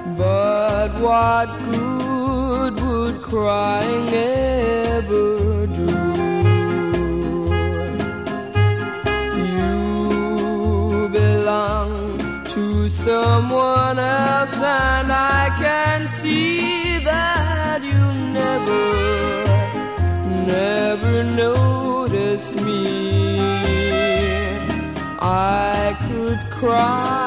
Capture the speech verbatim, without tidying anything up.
But what good would crying ever do? You belong to someone else, and I can see that you never, never notice me. I could cry